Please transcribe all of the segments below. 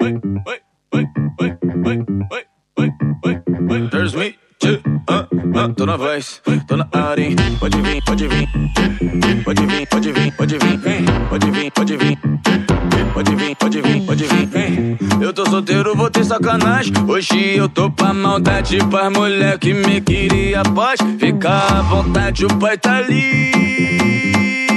There's me, tô na voz, tô na área, hein? Pode vir, pode vir, pode vir, pode vir, pode vir, pode vir, pode vir, pode vir, pode vir, pode vir. Eu tô solteiro, vou ter sacanagem. Hoje eu tô pra maldade, pras mulher que me queria. Pode ficar à vontade, o pai tá livre.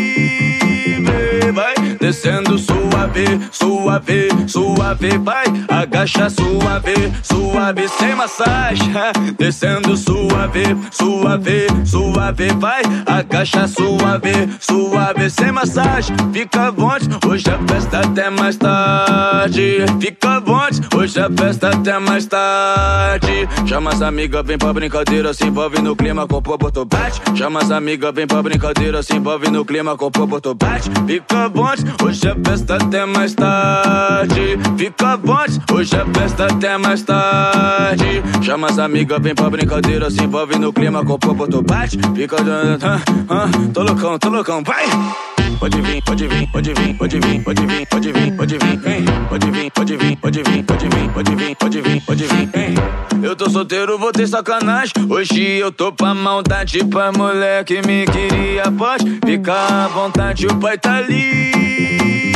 Vai descendo suave, suave, suave. Vai, agacha suave, suave, sem massagem. Descendo suave, suave, suave. Vai, agacha suave, suave, sem massagem. Fica à vontade, hoje a festa até mais tarde. Fica à vontade, hoje a festa até mais tarde. Chama as amigas, vem pra brincadeira, se envolve no clima, corpo, botou bate. Chama as amigas, vem pra brincadeira, se envolve no clima, corpo, botou bate. Fica à vontade, hoje a festa até mais tarde. Fica à vontade, hoje a festa até mais tarde. Chama as amigas, vem pra brincadeira, se envolve no clima, corpo, botou bate. Fica, tô loucão, vai! Pode vir, pode vir, pode vir, pode vir, pode vir, pode vir, pode vir, pode vir, pode vir, pode vir, pode vir, pode vir, pode vir, pode vir. Eu tô solteiro, vou ter sacanagem. Hoje eu tô pra maldade, pra mulher que me queria. Pode ficar à vontade, o pai tá livre.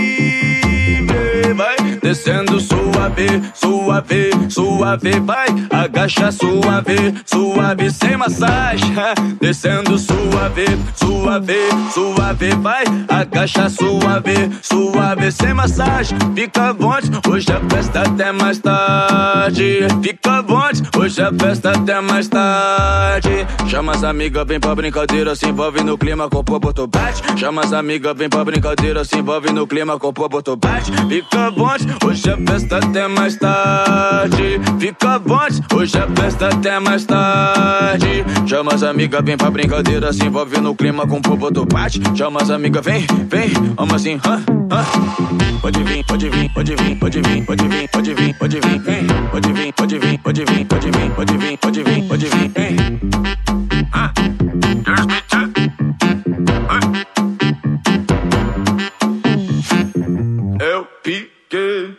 Vai descendo suave, suave, suave. Vai, agacha suave, suave, sem massagem. Descendo suave, suave, suave. Vai, agacha suave, suave, sem massagem. Fica à vontade, hoje a festa até mais tarde. Fica à vontade, hoje a festa até mais tarde. Chama as amigas, vem pra brincadeira, se envolve no clima, corpo, botou bate. Chama as amigas, vem pra brincadeira, se envolve no clima, corpo, botou bate. Fica à vontade, hoje a festa até mais tarde. Fica à vontade, hoje a festa até mais tarde. Chama as amigas, vem pra brincadeira, se envolve no clima, com o povo do bate. Chama as amigas, vem, vem, vamos assim, Pode vir, pode vir, pode vir, pode vir, pode vir, pode vir, pode vir, pode vir, pode vir, pode vir, pode vir, pode vir, pode vir, pode vir.